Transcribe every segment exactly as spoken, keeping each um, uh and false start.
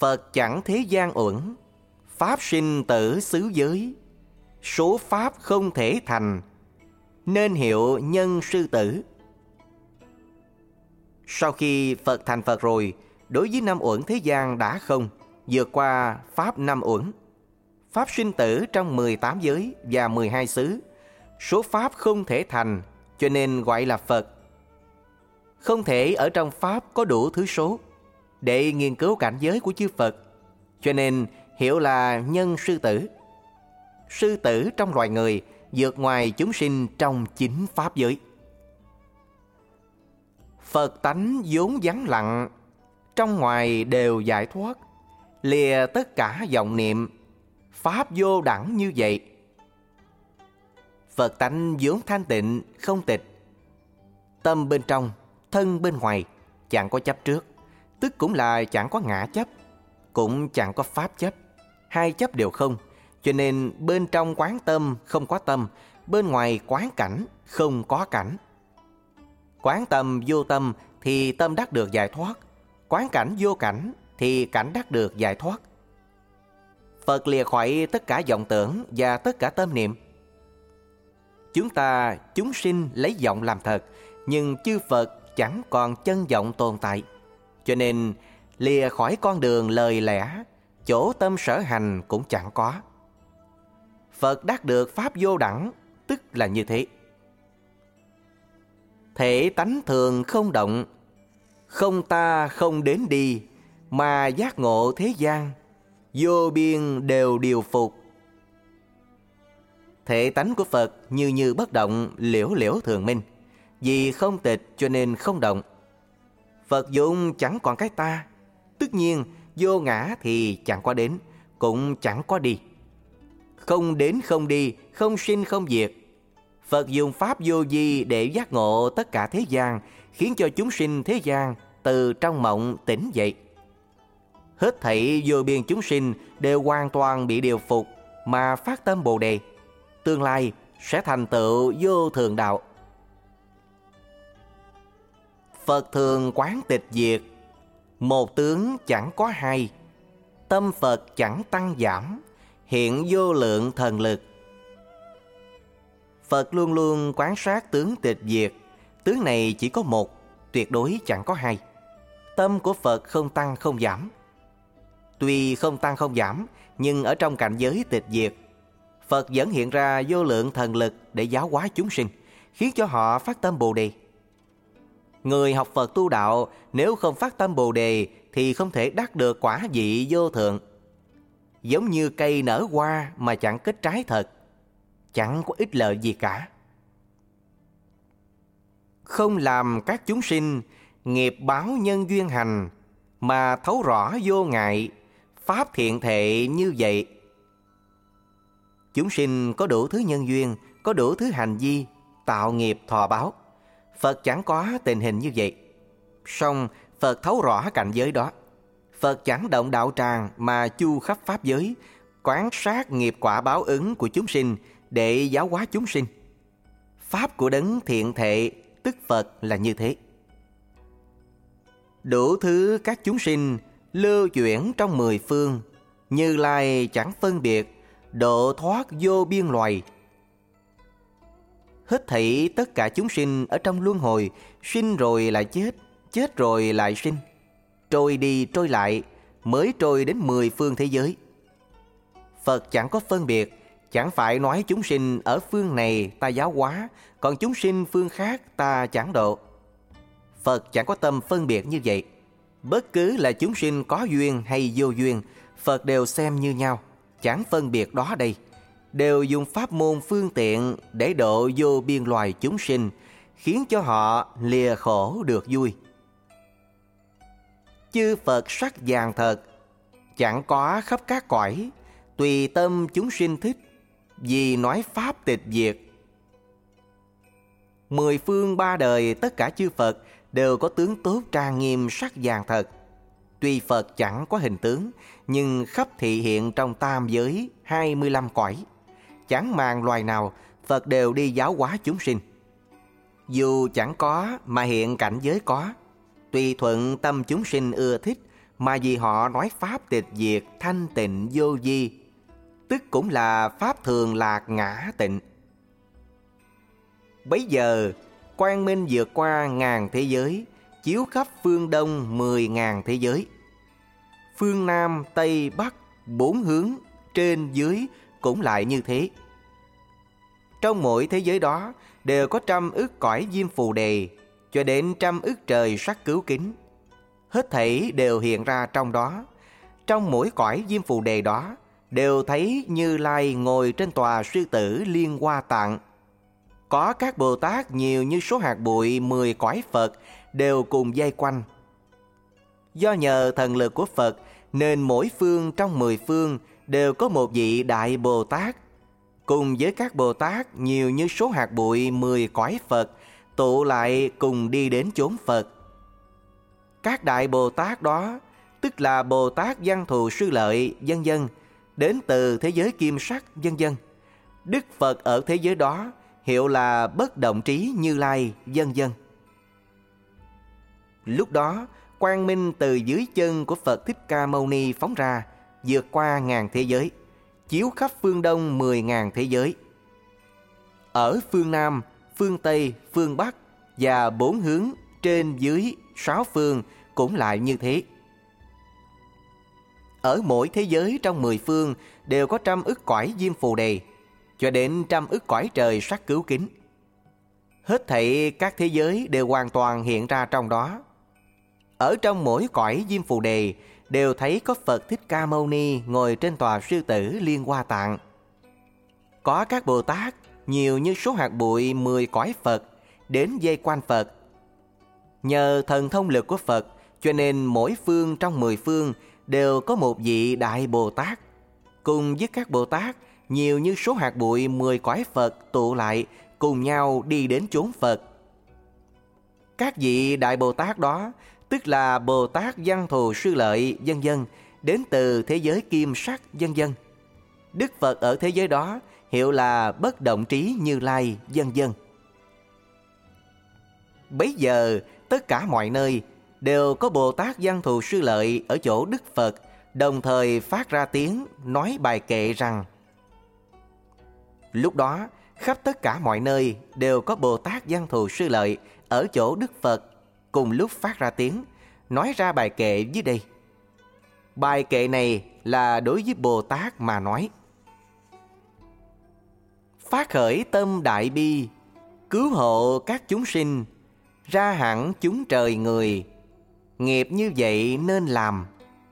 Phật chẳng thế gian uẩn, pháp sinh tử xứ giới. Số pháp không thể thành, nên hiệu nhân sư tử. Sau khi Phật thành Phật rồi, đối với năm uẩn thế gian đã không, vượt qua pháp năm uẩn. Pháp sinh tử trong mười tám giới và mười hai xứ. Số pháp không thể thành, cho nên gọi là Phật. Không thể ở trong pháp có đủ thứ số để nghiên cứu cảnh giới của chư Phật, cho nên hiểu là nhân sư tử. Sư tử trong loài người vượt ngoài chúng sinh trong chính pháp giới. Phật tánh vốn vắng lặng, trong ngoài đều giải thoát. Lìa tất cả vọng niệm, pháp vô đẳng như vậy. Phật tánh vốn thanh tịnh, không tịch. Tâm bên trong, thân bên ngoài, chẳng có chấp trước, tức cũng là chẳng có ngã chấp, cũng chẳng có pháp chấp. Hai chấp đều không, cho nên bên trong quán tâm không có tâm, bên ngoài quán cảnh không có cảnh. Quán tâm vô tâm thì tâm đắc được giải thoát, quán cảnh vô cảnh thì cảnh đắc được giải thoát. Phật lìa khỏi tất cả vọng tưởng và tất cả tâm niệm. Chúng ta, chúng sinh lấy vọng làm thật, nhưng chư Phật chẳng còn chân vọng tồn tại. Cho nên lìa khỏi con đường lời lẽ, chỗ tâm sở hành cũng chẳng có. Phật đắc được pháp vô đẳng, tức là như thế. Thể tánh thường không động, không ta không đến đi, mà giác ngộ thế gian, vô biên đều điều phục. Thể tánh của Phật như như bất động, liễu liễu thường minh. Vì không tịch cho nên không động. Phật dụng chẳng còn cái ta, tất nhiên vô ngã thì chẳng có đến, cũng chẳng có đi. Không đến không đi, không sinh không diệt. Phật dùng pháp vô vi để giác ngộ tất cả thế gian, khiến cho chúng sinh thế gian từ trong mộng tỉnh dậy. Hết thảy vô biên chúng sinh đều hoàn toàn bị điều phục mà phát tâm Bồ Đề, tương lai sẽ thành tựu vô thường đạo. Phật thường quán tịch diệt, một tướng chẳng có hai. Tâm Phật chẳng tăng giảm, hiện vô lượng thần lực. Phật luôn luôn quán sát tướng tịch diệt. Tướng này chỉ có một, tuyệt đối chẳng có hai. Tâm của Phật không tăng không giảm. Tuy không tăng không giảm, nhưng ở trong cảnh giới tịch diệt, Phật vẫn hiện ra vô lượng thần lực để giáo hóa chúng sinh, khiến cho họ phát tâm Bồ Đề. Người học Phật tu đạo nếu không phát tâm Bồ Đề thì không thể đắc được quả vị vô thượng. Giống như cây nở hoa mà chẳng kết trái thật, chẳng có ích lợi gì cả. Không làm các chúng sinh nghiệp báo nhân duyên hành, mà thấu rõ vô ngại, pháp thiện thệ như vậy. Chúng sinh có đủ thứ nhân duyên, có đủ thứ hành vi, tạo nghiệp thọ báo. Phật chẳng có tình hình như vậy. Song Phật thấu rõ cảnh giới đó. Phật chẳng động đạo tràng mà chu khắp pháp giới, quán sát nghiệp quả báo ứng của chúng sinh để giáo hóa chúng sinh. Pháp của đấng thiện thệ tức Phật là như thế. Đủ thứ các chúng sinh lưu chuyển trong mười phương, Như Lai chẳng phân biệt, độ thoát vô biên loài. Hết thảy tất cả chúng sinh ở trong luân hồi, sinh rồi lại chết, chết rồi lại sinh, trôi đi trôi lại, mới trôi đến mười phương thế giới. Phật chẳng có phân biệt, chẳng phải nói chúng sinh ở phương này ta giáo hóa, còn chúng sinh phương khác ta chẳng độ. Phật chẳng có tâm phân biệt như vậy. Bất cứ là chúng sinh có duyên hay vô duyên, Phật đều xem như nhau, chẳng phân biệt đó đây. Đều dùng pháp môn phương tiện để độ vô biên loài chúng sinh, khiến cho họ lìa khổ được vui. Chư Phật sắc vàng thật, chẳng có khắp các cõi, tùy tâm chúng sinh thích, vì nói pháp tịch diệt. Mười phương ba đời tất cả chư Phật đều có tướng tốt trang nghiêm sắc vàng thật. Tuy Phật chẳng có hình tướng, nhưng khắp thị hiện trong tam giới hai mươi lăm cõi. Chẳng màng loài nào, Phật đều đi giáo hóa chúng sinh. Dù chẳng có mà hiện cảnh giới có, tùy thuận tâm chúng sinh ưa thích mà vì họ nói pháp tịch diệt thanh tịnh vô vi, tức cũng là pháp thường lạc ngã tịnh. Bấy giờ quang minh vượt qua ngàn thế giới, chiếu khắp phương đông mười ngàn thế giới. Phương Nam, Tây, Bắc, bốn hướng, trên, dưới cũng lại như thế. Trong mỗi thế giới đó đều có trăm ức cõi diêm phù đề, cho đến trăm ức trời sắc cứu kính. Hết thảy đều hiện ra trong đó. Trong mỗi cõi diêm phù đề đó đều thấy Như Lai ngồi trên tòa sư tử Liên Hoa Tạng. Có các Bồ Tát nhiều như số hạt bụi mười cõi Phật đều cùng vây quanh. Do nhờ thần lực của Phật nên mỗi phương trong mười phương đều có một vị Đại Bồ Tát, cùng với các Bồ Tát nhiều như số hạt bụi mười cõi Phật tụ lại cùng đi đến chốn Phật. Các Đại Bồ Tát đó tức là Bồ Tát Văn Thù Sư Lợi vân vân, đến từ thế giới kim sắc vân vân. Đức Phật ở thế giới đó hiệu là Bất Động Trí Như Lai vân vân. Lúc đó quang minh từ dưới chân của Phật Thích Ca Mâu Ni phóng ra, vượt qua ngàn thế giới, chiếu khắp phương đông mười ngàn thế giới. Ở phương Nam, phương Tây, phương Bắc và bốn hướng trên dưới sáu phương cũng lại như thế. Ở mỗi thế giới trong mười phương đều có trăm ức cõi diêm phù đề, cho đến trăm ức cõi trời sắc cứu kính. Hết thảy các thế giới đều hoàn toàn hiện ra trong đó. Ở trong mỗi cõi diêm phù đề đều thấy có Phật Thích Ca Mâu Ni ngồi trên tòa sư tử Liên Hoa Tạng. Có các Bồ Tát nhiều như số hạt bụi mười cõi Phật đến vây quanh Phật. Nhờ thần thông lực của Phật cho nên mỗi phương trong mười phương đều có một vị Đại Bồ Tát, cùng với các Bồ Tát nhiều như số hạt bụi mười cõi Phật tụ lại cùng nhau đi đến chốn Phật. Các vị Đại Bồ Tát đó tức là Bồ Tát Văn Thù Sư Lợi vân vân, đến từ thế giới kim sắc vân vân. Đức Phật ở thế giới đó hiệu là Bất Động Trí Như Lai vân vân. Bấy giờ tất cả mọi nơi đều có Bồ Tát Văn Thù Sư Lợi ở chỗ Đức Phật, đồng thời phát ra tiếng nói bài kệ rằng: lúc đó khắp tất cả mọi nơi đều có Bồ Tát Văn Thù Sư Lợi ở chỗ Đức Phật, cùng lúc phát ra tiếng nói ra bài kệ dưới đây. Bài kệ này là đối với Bồ Tát mà nói: phát khởi tâm đại bi, cứu hộ các chúng sinh, ra hẳn chúng trời người, nghiệp như vậy nên làm.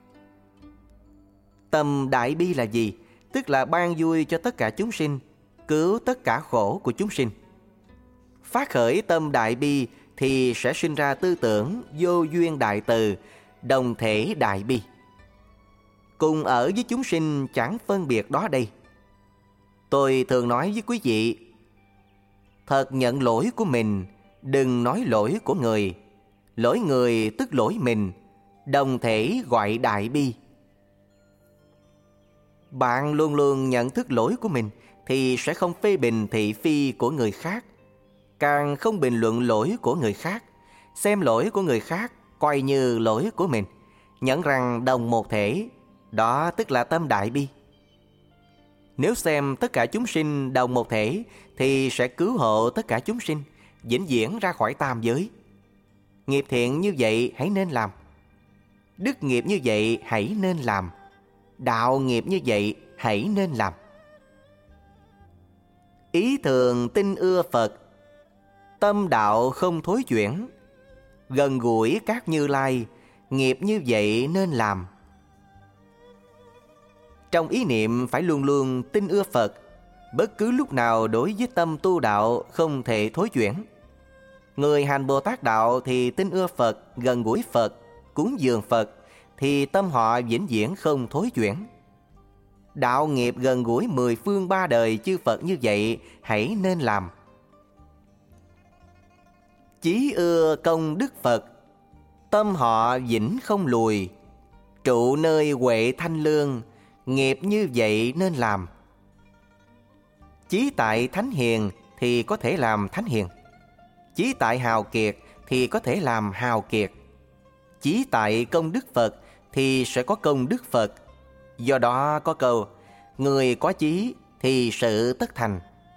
Tâm đại bi là gì? Tức là ban vui cho tất cả chúng sinh, cứu tất cả khổ của chúng sinh. Phát khởi tâm đại bi thì sẽ sinh ra tư tưởng vô duyên đại từ, đồng thể đại bi. Cùng ở với chúng sinh chẳng phân biệt đó đây. Tôi thường nói với quý vị: thật nhận lỗi của mình, đừng nói lỗi của người. Lỗi người tức lỗi mình, đồng thể gọi đại bi. Bạn luôn luôn nhận thức lỗi của mình thì sẽ không phê bình thị phi của người khác, càng không bình luận lỗi của người khác, xem lỗi của người khác coi như lỗi của mình, nhận rằng đồng một thể, đó tức là tâm đại bi. Nếu xem tất cả chúng sinh đồng một thể thì sẽ cứu hộ tất cả chúng sinh, vĩnh viễn ra khỏi tam giới. Nghiệp thiện như vậy hãy nên làm, đức nghiệp như vậy hãy nên làm, đạo nghiệp như vậy hãy nên làm. Ý thường tin ưa Phật, tâm đạo không thối chuyển, gần gũi các Như Lai, nghiệp như vậy nên làm. Trong ý niệm phải luôn luôn tin ưa Phật, bất cứ lúc nào đối với tâm tu đạo không thể thối chuyển. Người hành Bồ Tát đạo thì tin ưa Phật, gần gũi Phật, cúng dường Phật, thì tâm họ vĩnh viễn không thối chuyển. Đạo nghiệp gần gũi mười phương ba đời chư Phật như vậy hãy nên làm. Chí ưa công đức Phật, tâm họ vĩnh không lùi, trụ nơi huệ thanh lương, nghiệp như vậy nên làm. Chí tại thánh hiền thì có thể làm thánh hiền, chí tại hào kiệt thì có thể làm hào kiệt, chí tại công đức Phật thì sẽ có công đức Phật. Do đó có câu, người có chí thì sự tất thành.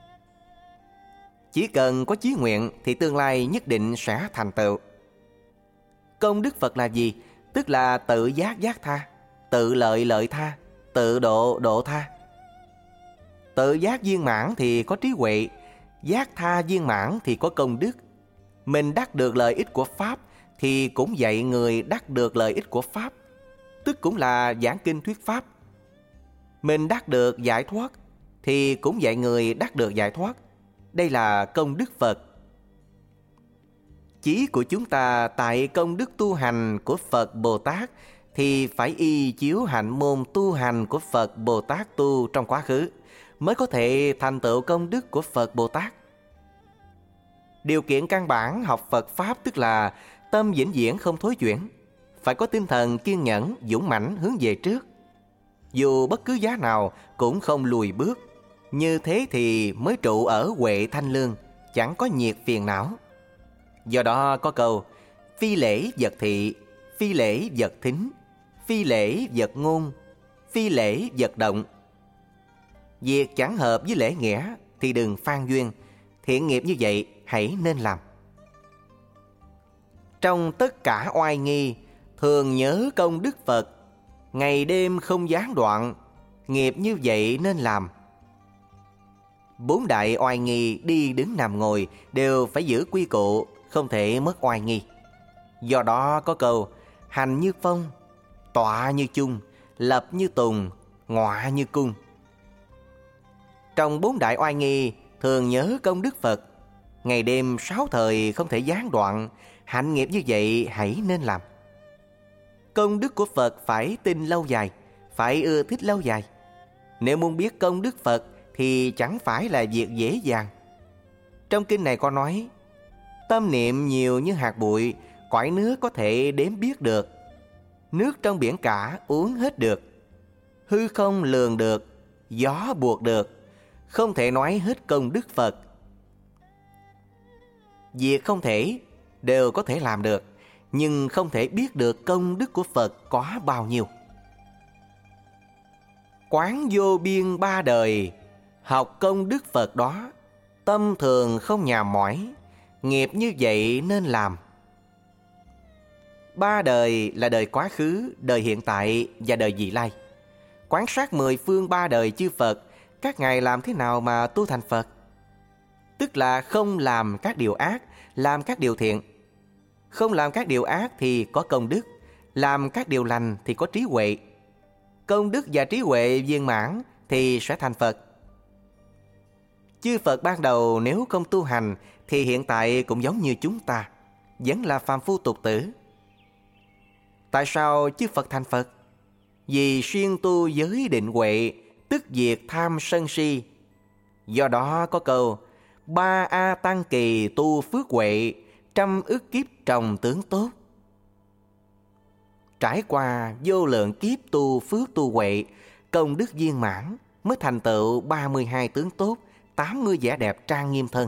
Chỉ cần có chí nguyện thì tương lai nhất định sẽ thành tựu. Công đức Phật là gì? Tức là tự giác giác tha, tự lợi lợi tha, tự độ độ tha. Tự giác viên mãn thì có trí huệ, giác tha viên mãn thì có công đức. Mình đắc được lợi ích của Pháp thì cũng dạy người đắc được lợi ích của Pháp, tức cũng là giảng kinh thuyết Pháp. Mình đắc được giải thoát thì cũng dạy người đắc được giải thoát. Đây là công đức Phật. Chí của chúng ta tại công đức tu hành của Phật Bồ Tát thì phải y chiếu hạnh môn tu hành của Phật Bồ Tát tu trong quá khứ, mới có thể thành tựu công đức của Phật Bồ Tát. Điều kiện căn bản học Phật Pháp tức là tâm vĩnh viễn không thối chuyển, phải có tinh thần kiên nhẫn, dũng mãnh hướng về trước. Dù bất cứ giá nào cũng không lùi bước. Như thế thì mới trụ ở huệ thanh lương, chẳng có nhiệt phiền não. Do đó có câu, phi lễ vật thị, phi lễ vật thính, phi lễ vật ngôn, phi lễ vật động. Việc chẳng hợp với lễ nghĩa thì đừng phan duyên. Thiện nghiệp như vậy hãy nên làm. Trong tất cả oai nghi, thường nhớ công đức Phật, ngày đêm không gián đoạn, nghiệp như vậy nên làm. Bốn đại oai nghi đi đứng nằm ngồi đều phải giữ quy củ, không thể mất oai nghi. Do đó có câu, hành như phong, tọa như chung, lập như tùng, ngọa như cung. Trong bốn đại oai nghi, thường nhớ công đức Phật, ngày đêm sáu thời không thể gián đoạn, hạnh nghiệp như vậy hãy nên làm. Công đức của Phật phải tin lâu dài, phải ưa thích lâu dài. Nếu muốn biết công đức Phật thì chẳng phải là việc dễ dàng. Trong kinh này có nói, tâm niệm nhiều như hạt bụi, cõi nước có thể đếm biết được. Nước trong biển cả uống hết được. Hư không lường được, gió buộc được, không thể nói hết công đức Phật. Việc không thể đều có thể làm được, nhưng không thể biết được công đức của Phật có bao nhiêu. Quán vô biên ba đời, học công đức Phật đó, tâm thường không nhàm mỏi, nghiệp như vậy nên làm. Ba đời là đời quá khứ, đời hiện tại và đời vị lai. Quán sát mười phương ba đời chư Phật, các ngài làm thế nào mà tu thành Phật? Tức là không làm các điều ác, làm các điều thiện. Không làm các điều ác thì có công đức, làm các điều lành thì có trí huệ. Công đức và trí huệ viên mãn thì sẽ thành Phật. Chư Phật ban đầu nếu không tu hành thì hiện tại cũng giống như chúng ta, vẫn là phàm phu tục tử. Tại sao chư Phật thành Phật? Vì siêng tu giới định huệ, tức diệt tham sân si. Do đó có câu, ba A tăng kỳ tu phước huệ, trăm ức kiếp trồng tướng tốt. Trải qua vô lượng kiếp tu phước tu huệ, công đức viên mãn mới thành tựu ba mươi hai tướng tốt, tám mươi vẻ đẹp trang nghiêm thân.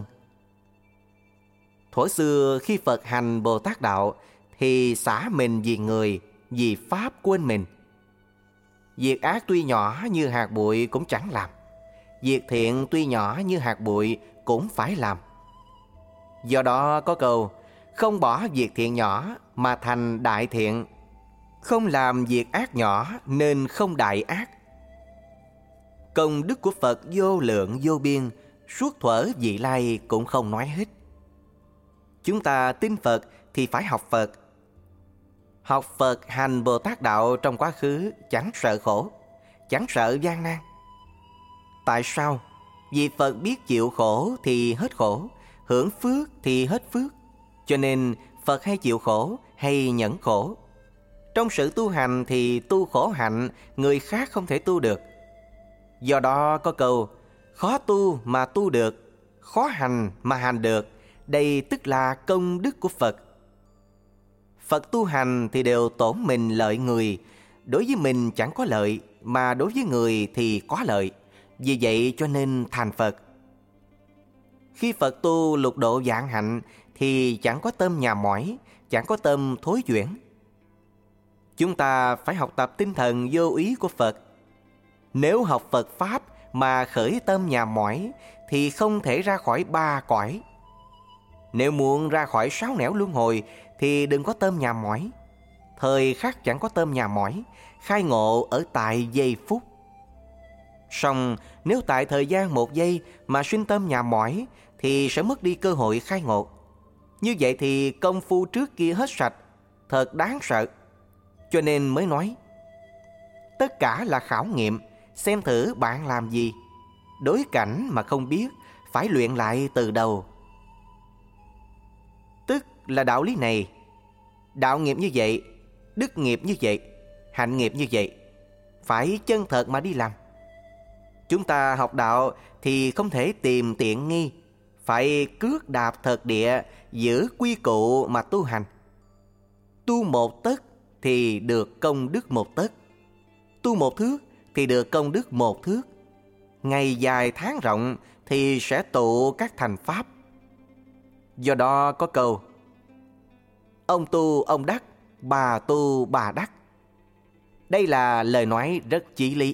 Thuở xưa khi Phật hành Bồ Tát đạo thì xả mình vì người, vì Pháp quên mình. Việc ác tuy nhỏ như hạt bụi cũng chẳng làm, việc thiện tuy nhỏ như hạt bụi cũng phải làm. Do đó có câu, không bỏ việc thiện nhỏ mà thành đại thiện, không làm việc ác nhỏ nên không đại ác. Công đức của Phật vô lượng vô biên, suốt thuở vị lai cũng không nói hết. Chúng ta tin Phật thì phải học Phật. Học Phật hành Bồ Tát đạo trong quá khứ chẳng sợ khổ, chẳng sợ gian nan. Tại sao? Vì Phật biết chịu khổ thì hết khổ, hưởng phước thì hết phước. Cho nên Phật hay chịu khổ hay nhẫn khổ. Trong sự tu hành thì tu khổ hạnh, người khác không thể tu được. Do đó có câu, khó tu mà tu được, khó hành mà hành được. Đây tức là công đức của Phật. Phật tu hành thì đều tổn mình lợi người. Đối với mình chẳng có lợi, mà đối với người thì có lợi. Vì vậy cho nên thành Phật. Khi Phật tu lục độ vạn hạnh thì chẳng có tâm nhàm mỏi, chẳng có tâm thối chuyển. Chúng ta phải học tập tinh thần vô úy của Phật. Nếu học Phật Pháp mà khởi tâm nhà mỏi thì không thể ra khỏi ba cõi. Nếu muốn ra khỏi sáu nẻo luân hồi thì đừng có tâm nhà mỏi. Thời khắc chẳng có tâm nhà mỏi, khai ngộ ở tại giây phút. Song nếu tại thời gian một giây mà sinh tâm nhà mỏi thì sẽ mất đi cơ hội khai ngộ. Như vậy thì công phu trước kia hết sạch, thật đáng sợ. Cho nên mới nói, tất cả là khảo nghiệm, xem thử bạn làm gì. Đối cảnh mà không biết, phải luyện lại từ đầu. Tức là đạo lý này. Đạo nghiệp như vậy, đức nghiệp như vậy, hạnh nghiệp như vậy, phải chân thật mà đi làm. Chúng ta học đạo thì không thể tìm tiện nghi, phải cước đạp thật địa, giữ quy củ mà tu hành. Tu một tấc thì được công đức một tấc, tu một thước thì được công đức một thước. Ngày dài tháng rộng thì sẽ tụ các thành pháp. Do đó có câu, ông tu ông đắc, bà tu bà đắc. Đây là lời nói rất chí lý.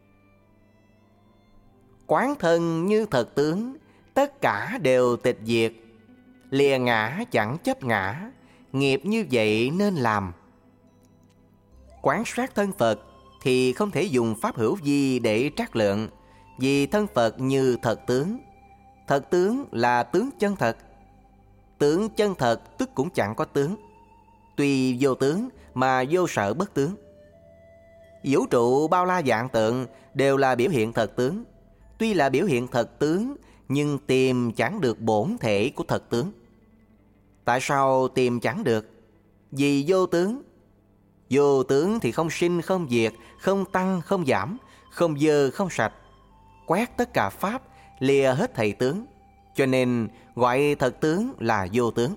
Quán thân như thật tướng, tất cả đều tịch diệt. Lìa ngã chẳng chấp ngã, nghiệp như vậy nên làm. Quán sát thân Phật thì không thể dùng pháp hữu vi để trắc lượng, vì thân Phật như thật tướng. Thật tướng là tướng chân thật. Tướng chân thật tức cũng chẳng có tướng. Tuy vô tướng mà vô sở bất tướng. Vũ trụ bao la vạn tượng đều là biểu hiện thật tướng. Tuy là biểu hiện thật tướng, nhưng tìm chẳng được bổn thể của thật tướng. Tại sao tìm chẳng được? Vì vô tướng. Vô tướng thì không sinh không diệt, không tăng không giảm, không dơ không sạch. Quét tất cả pháp, lìa hết thầy tướng. Cho nên gọi thật tướng là vô tướng.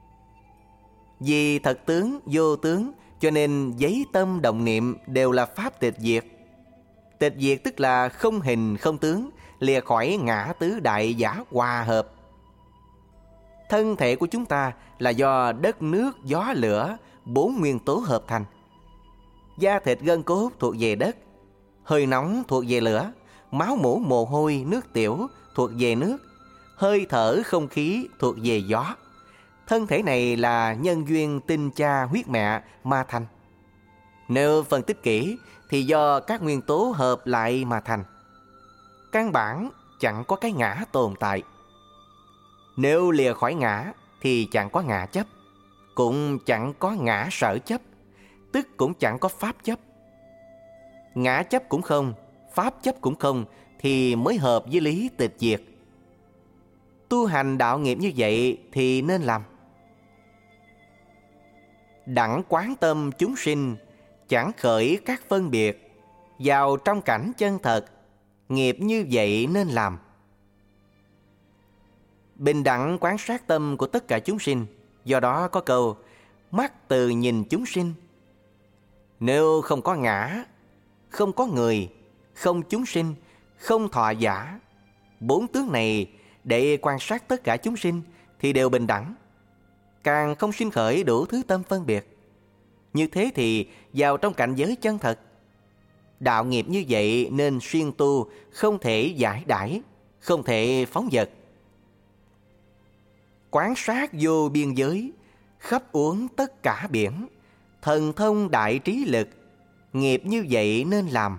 Vì thật tướng, vô tướng, cho nên giấy tâm động niệm đều là pháp tịch diệt. Tịch diệt tức là không hình không tướng, lìa khỏi ngã tứ đại giả hòa hợp. Thân thể của chúng ta là do đất, nước, gió, lửa, bốn nguyên tố hợp thành. Da thịt gân cốt thuộc về đất, hơi nóng thuộc về lửa, máu mủ mồ hôi nước tiểu thuộc về nước, hơi thở không khí thuộc về gió. Thân thể này là nhân duyên tinh cha huyết mẹ mà thành. Nếu phân tích kỹ thì do các nguyên tố hợp lại mà thành. Căn bản chẳng có cái ngã tồn tại. Nếu lìa khỏi ngã thì chẳng có ngã chấp, cũng chẳng có ngã sở chấp, tức cũng chẳng có pháp chấp. Ngã chấp cũng không, pháp chấp cũng không thì mới hợp với lý tịch diệt. Tu hành đạo nghiệp như vậy thì nên làm. Đặng quán tâm chúng sinh, chẳng khởi các phân biệt, vào trong cảnh chân thật, nghiệp như vậy nên làm. Bình đẳng quán sát tâm của tất cả chúng sinh. Do đó có câu, mắt từ nhìn chúng sinh. Nếu không có ngã, không có người, không chúng sinh, không thọ giả, bốn tướng này để quan sát tất cả chúng sinh thì đều bình đẳng, càng không sinh khởi đủ thứ tâm phân biệt. Như thế thì vào trong cảnh giới chân thật. Đạo nghiệp như vậy nên xuyên tu, không thể giải đãi, không thể phóng dật. Quán sát vô biên giới, khắp uốn tất cả biển, thần thông đại trí lực, nghiệp như vậy nên làm.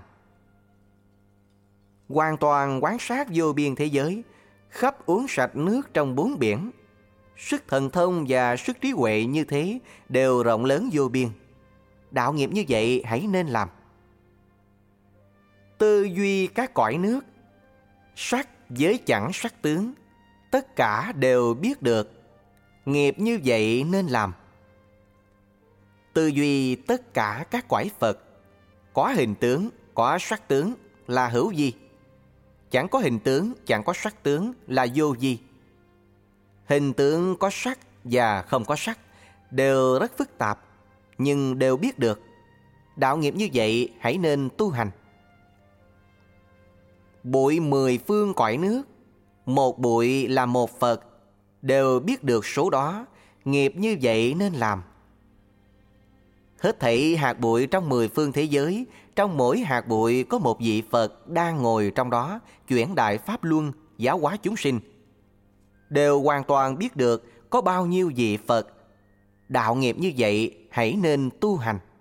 Hoàn toàn quán sát vô biên thế giới, khắp uống sạch nước trong bốn biển. Sức thần thông và sức trí huệ như thế đều rộng lớn vô biên. Đạo nghiệp như vậy hãy nên làm. Tư duy các cõi nước, sắc với chẳng sắc tướng, tất cả đều biết được, nghiệp như vậy nên làm. Tư duy tất cả các cõi Phật, có hình tướng, có sắc tướng là hữu vi. Chẳng có hình tướng, chẳng có sắc tướng là vô vi. Hình tướng có sắc và không có sắc đều rất phức tạp, nhưng đều biết được. Đạo nghiệp như vậy hãy nên tu hành. Bụi mười phương cõi nước, một bụi là một Phật, đều biết được số đó, nghiệp như vậy nên làm. Hết thảy hạt bụi trong mười phương thế giới, trong mỗi hạt bụi có một vị Phật đang ngồi trong đó, chuyển đại pháp luân, giáo hóa chúng sinh. Đều hoàn toàn biết được có bao nhiêu vị Phật. Đạo nghiệp như vậy hãy nên tu hành.